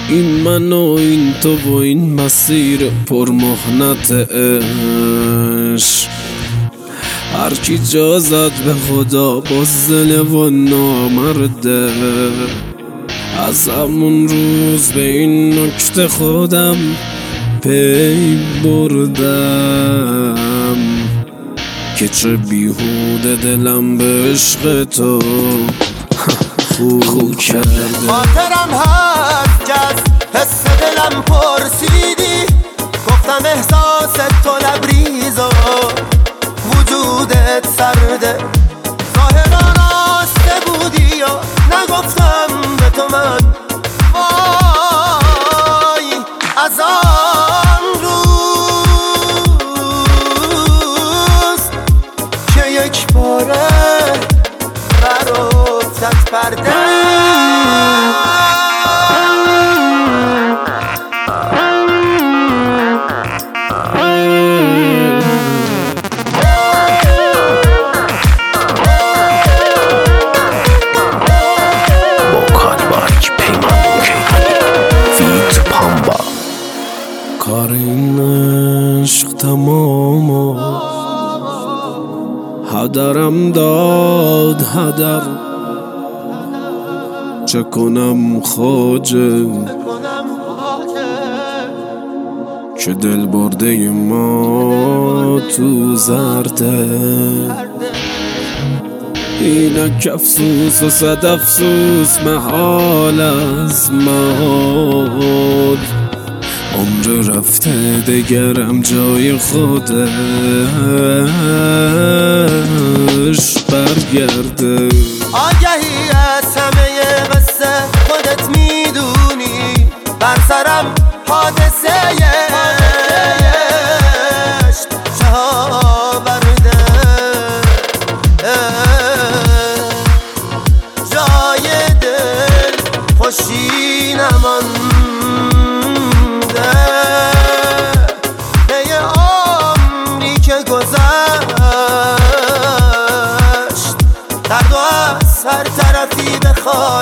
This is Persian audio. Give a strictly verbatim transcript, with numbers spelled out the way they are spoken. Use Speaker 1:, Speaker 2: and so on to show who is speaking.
Speaker 1: این من و این تو و این مسیر پرمهنت عشق، هرکی جا زد به خدا بزدل و نامرده. از همون روز به این نکته خودم پی بردم که چه بیهوده دلم به عشق تو خو کرده.
Speaker 2: خاطرم هست که از حس دلم پرسیدی، گفتم احساس تو لبریز و وجودت سرده. ظاهرا راسته بودی یا نگفتم به تو من، وای از آن روز که یک باره براتت پرده.
Speaker 1: کار این عشق تمام هدرم داد هدر، چه کنم خواجه که دل برده ما تو زرده. اینک افسوس و صد افسوس محال از محال، عمر رفته دگرم جای خودش برگرده.
Speaker 2: آگهی از همه قصه خودت میدونی، بر سرم حادثه عشق چه آورده. جای دل خوشی نمانده، گذشت درد و از هر طرفی بخواد